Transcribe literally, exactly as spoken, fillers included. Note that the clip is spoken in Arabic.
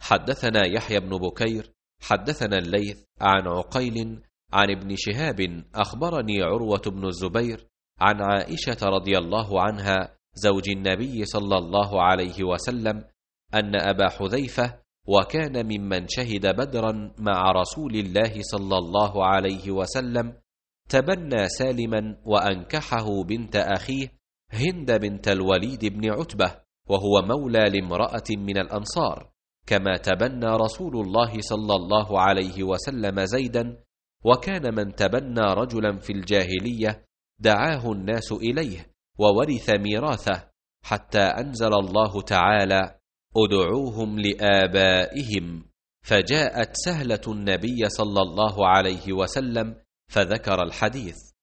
حدثنا يحيى بن بكير حدثنا الليث عن عقيل عن ابن شهاب أخبرني عروة بن الزبير عن عائشة رضي الله عنها زوج النبي صلى الله عليه وسلم أن أبا حذيفة وكان ممن شهد بدرا مع رسول الله صلى الله عليه وسلم تبنى سالما وأنكحه بنت أخيه هند بنت الوليد بن عتبة وهو مولى لامرأة من الأنصار، كما تبنى رسول الله صلى الله عليه وسلم زيدا، وكان من تبنى رجلا في الجاهلية دعاه الناس إليه وورث ميراثه، حتى أنزل الله تعالى: ادعوهم لآبائهم، فجاءت سهلة النبي صلى الله عليه وسلم فذكر الحديث.